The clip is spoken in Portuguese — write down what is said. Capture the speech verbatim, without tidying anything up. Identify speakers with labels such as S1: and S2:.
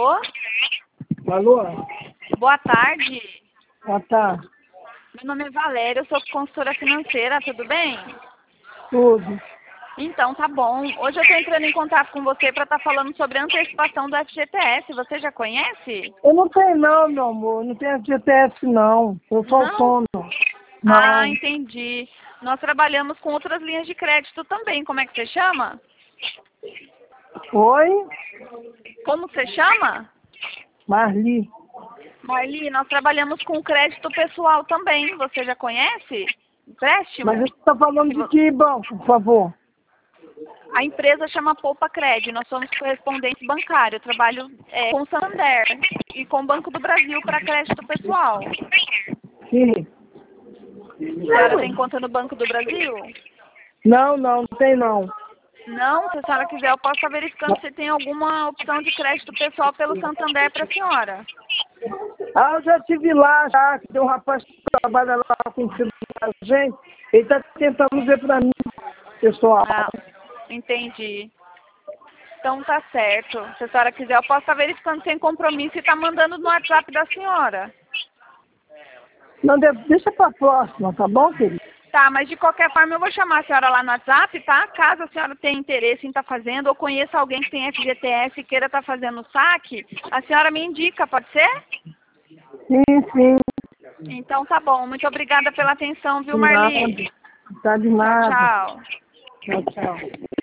S1: Alô?
S2: Alô?
S1: Boa tarde.
S2: Ah, tá.
S1: Meu nome é Valéria, eu sou consultora financeira, tudo bem?
S2: Tudo.
S1: Então, tá bom. Hoje eu estou entrando em contato com você para estar falando sobre a antecipação do F G T S. Você já conhece?
S2: Eu não tenho não, meu amor. Não tenho G T S não. Eu sou
S1: Não?
S2: autônomo. Não.
S1: Ah, entendi. Nós trabalhamos com outras linhas de crédito também. Como é que você chama?
S2: Oi?
S1: Como você chama?
S2: Marli.
S1: Marli, nós trabalhamos com crédito pessoal também. Você já conhece? Empréstimo?
S2: Mas você está falando de que banco, por favor?
S1: A empresa chama Poupa Cred, nós somos correspondentes bancários. Eu trabalho é, com o Santander e com o Banco do Brasil para crédito pessoal.
S2: Sim.
S1: A senhora tem conta no Banco do Brasil?
S2: Não, não, não tem não.
S1: Não? Se a senhora quiser, eu posso estar verificando se tem alguma opção de crédito pessoal pelo Santander para a senhora.
S2: Ah, eu já estive lá, já. Tem um rapaz que trabalha lá com o filho da gente. Ele está tentando ver para mim, pessoal.
S1: Ah, entendi. Então tá certo. Se a senhora quiser, eu posso estar verificando sem compromisso e estar mandando no WhatsApp da senhora.
S2: Não, de- deixa para a próxima, tá bom, querido?
S1: Tá, mas de qualquer forma eu vou chamar a senhora lá no WhatsApp, tá? Caso a senhora tenha interesse em estar fazendo ou conheça alguém que tem F G T S e queira estar fazendo o saque, a senhora me indica, pode ser?
S2: Sim, sim.
S1: Então tá bom. Muito obrigada pela atenção, viu,
S2: De
S1: Marli?
S2: nada. Tá de
S1: Tchau,
S2: nada.
S1: tchau.
S2: Tchau, tchau.